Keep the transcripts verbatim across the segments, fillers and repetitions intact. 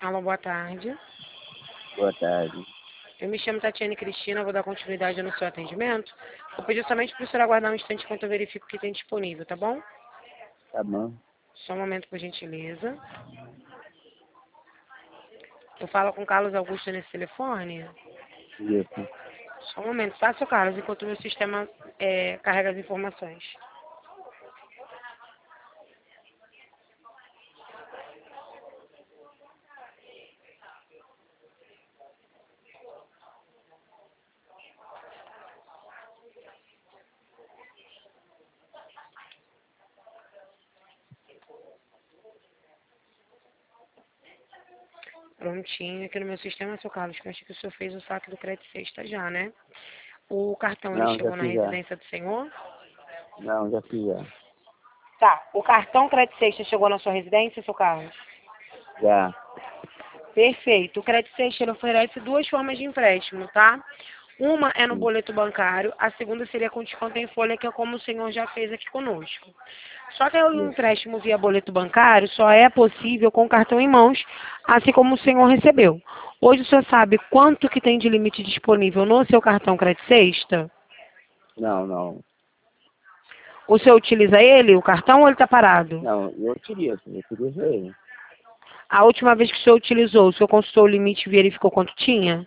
Alô, boa tarde. Boa tarde. Eu me chamo Tatiane Cristina, vou dar continuidade no seu atendimento. Vou pedir somente para o senhor aguardar um instante enquanto eu verifico o que tem disponível, tá bom? Tá bom? Só um momento, por gentileza. Eu falo com o Carlos Augusto nesse telefone? Isso. Só um momento, tá, seu Carlos, enquanto o meu sistema é, carrega as informações. Prontinho, aqui no meu sistema, seu Carlos, que eu acho que o senhor fez o saque do crédito sexta já, né? O cartão, ele Não, já chegou na fiz já. residência do senhor? Não, já fiz já. Tá, o cartão crédito sexta chegou na sua residência, seu Carlos? Já. Perfeito. O crédito sexta ele oferece duas formas de empréstimo, tá? Uma é no Sim. boleto bancário, a segunda seria com desconto em folha, que é como o senhor já fez aqui conosco. Só que o Isso. empréstimo via boleto bancário só é possível com o cartão em mãos, assim como o senhor recebeu. Hoje o senhor sabe quanto que tem de limite disponível no seu cartão crédito sexta? Não, não. O senhor utiliza ele, o cartão, ou ele está parado? Não, eu queria, eu queria ver ele. A última vez que o senhor utilizou, o senhor consultou o limite e verificou quanto tinha?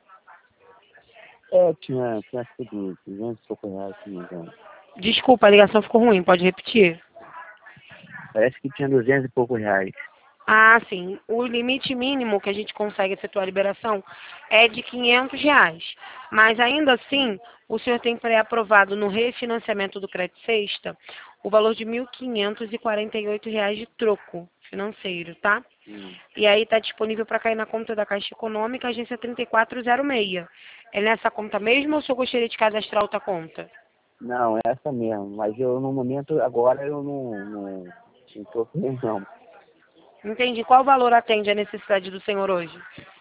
É, tinha, tinha sido duzentos e pouco reais, se não me engano. Desculpa, a ligação ficou ruim, pode repetir? Parece que tinha duzentos e pouco reais. Ah, sim. O limite mínimo que a gente consegue efetuar a liberação é de quinhentos reais. Mas ainda assim, o senhor tem pré-aprovado no refinanciamento do crédito sexta o valor de mil quinhentos e quarenta e oito reais de troco financeiro, tá? Hum. E aí está disponível para cair na conta da Caixa Econômica, agência trinta e quatro zero seis. É nessa conta mesmo ou o senhor gostaria de cadastrar outra conta? Não, é essa mesmo. Mas eu, no momento, agora, eu não, não, não tô bem, não. Entendi. Qual valor atende a necessidade do senhor hoje?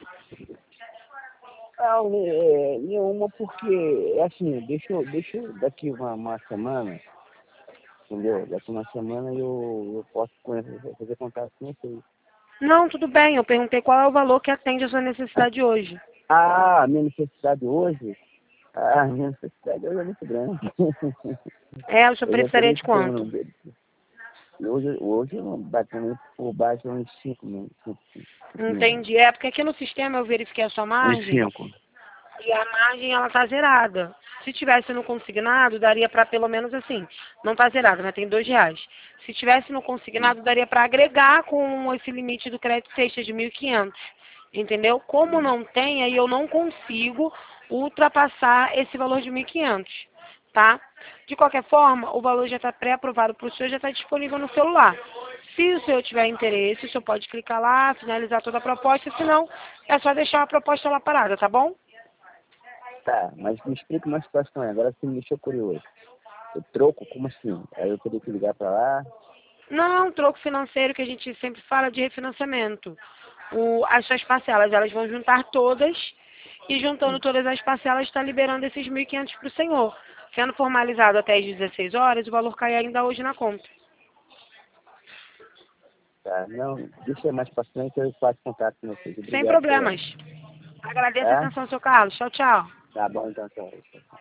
Não, é, nenhuma, porque, é assim, deixa eu, deixa eu, daqui uma, uma semana, entendeu? Daqui uma semana eu, eu posso conhecer- fazer contato com vocês. Não, tudo bem. Eu perguntei qual é o valor que atende a sua necessidade hoje. Ah, a minha necessidade hoje? Ah, a minha necessidade hoje é muito grande. É, o senhor Eu já precisaria teria de que ter quanto? um... Hoje, hoje batendo por baixo uns cinco mil. Cinco, cinco mil. Entendi. É, porque aqui no sistema eu verifiquei a sua Uns margem cinco. e a margem ela tá zerada. Se tivesse no consignado, daria para pelo menos assim, não tá zerada, mas tem dois reais. Se tivesse no consignado, daria para agregar com esse limite do crédito sexta de mil e quinhentos. Entendeu? Como não tem, aí eu não consigo ultrapassar esse valor de mil e quinhentos, tá? De qualquer forma, o valor já está pré-aprovado para o senhor, já está disponível no celular. Se o senhor tiver interesse, o senhor pode clicar lá, finalizar toda a proposta, senão é só deixar a proposta lá parada, tá bom? Tá, mas me explica uma situação aí. Agora você me deixou curioso. Eu troco, como assim? Aí eu teria que ligar pra lá? Não, troco financeiro que a gente sempre fala de refinanciamento. O, as suas parcelas, elas vão juntar todas e juntando Sim. todas as parcelas está liberando esses mil e quinhentos para o senhor. Sendo formalizado até as dezesseis horas, o valor cai ainda hoje na conta. Tá, não, deixa mais pra frente, eu faço contato com vocês. Sem Obrigado pela... problemas. Agradeço a Tá? atenção, seu Carlos. Tchau, tchau. Tá bom, então, tchau.